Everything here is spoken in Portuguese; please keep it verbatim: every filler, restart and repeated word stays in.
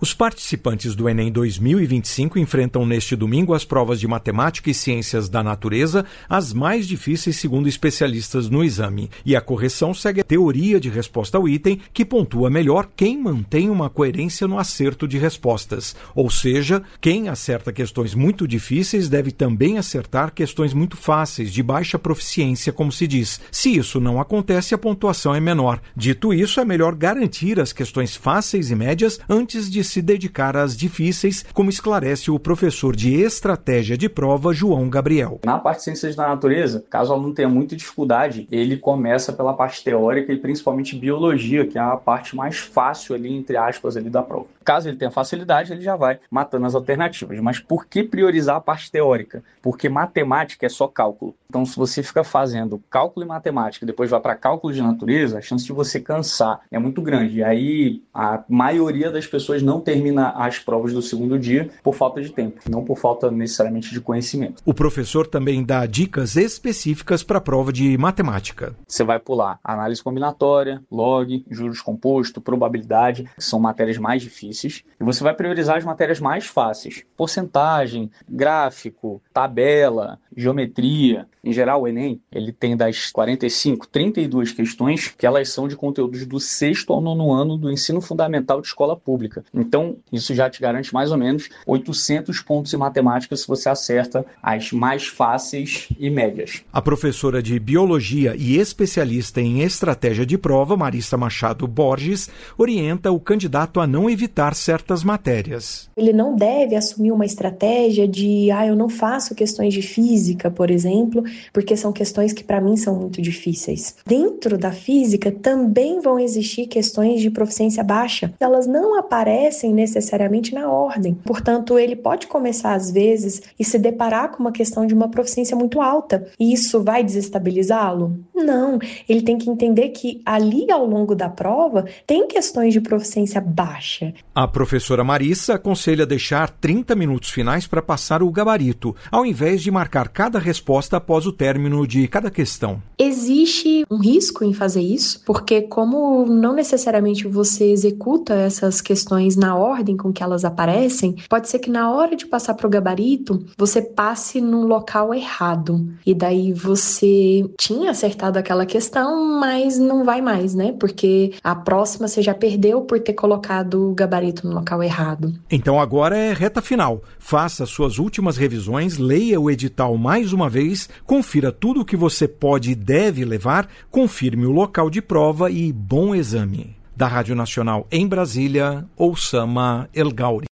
Os participantes do Enem dois mil e vinte e cinco enfrentam neste domingo as provas de Matemática e Ciências da Natureza, as mais difíceis segundo especialistas no exame. E a correção segue a teoria de resposta ao item, que pontua melhor quem mantém uma coerência no acerto de respostas. Ou seja, quem acerta questões muito difíceis deve também acertar questões muito fáceis, de baixa proficiência, como se diz. Se isso não acontece, a pontuação é menor. Dito isso, é melhor garantir as questões fáceis e médias antes de se dedicar às difíceis, como esclarece o professor de estratégia de prova, João Gabriel. Na parte de ciências da natureza, caso o aluno tenha muita dificuldade, ele começa pela parte teórica e principalmente biologia, que é a parte mais fácil ali, entre aspas, ali da prova. Caso ele tenha facilidade, ele já vai matando as alternativas. Mas por que priorizar a parte teórica? Porque matemática é só cálculo. Então, se você fica fazendo cálculo e matemática e depois vai para cálculo de natureza, a chance de você cansar é muito grande. E aí, a maioria das pessoas não termina as provas do segundo dia por falta de tempo, não por falta necessariamente de conhecimento. O professor também dá dicas específicas para a prova de matemática. Você vai pular análise combinatória, log, juros composto, probabilidade, que são matérias mais difíceis. E você vai priorizar as matérias mais fáceis. Porcentagem, gráfico, tabela, geometria. Em geral, o Enem ele tem das quarenta e cinco, trinta e duas questões que elas são de conteúdos do sexto ao nono ano do ensino fundamental de escola pública. Então, isso já te garante mais ou menos oitocentos pontos em matemática se você acerta as mais fáceis e médias. A professora de Biologia e especialista em estratégia de prova, Marissa Machado Borges, orienta o candidato a não evitar certas matérias. Ele não deve assumir uma estratégia de, ah, eu não faço questões de física, por exemplo, porque são questões que para mim são muito difíceis. Dentro da física também vão existir questões de proficiência baixa. Elas não aparecem necessariamente na ordem. Portanto, ele pode começar às vezes e se deparar com uma questão de uma proficiência muito alta. E isso vai desestabilizá-lo? Não. Ele tem que entender que ali ao longo da prova tem questões de proficiência baixa. A professora Marissa aconselha deixar trinta minutos finais para passar o gabarito, ao invés de marcar cada resposta após o término de cada questão. Existe um risco em fazer isso, porque como não necessariamente você executa essas questões na ordem com que elas aparecem, pode ser que na hora de passar para o gabarito, você passe num local errado. E daí você tinha acertado aquela questão, mas não vai mais, né? Porque a próxima você já perdeu por ter colocado o gabarito no local errado. Então agora é reta final. Faça suas últimas revisões, leia o edital mais uma vez, confira tudo o que você pode e deve levar, confirme o local de prova e bom exame. Da Rádio Nacional em Brasília, Oussama El Gauri.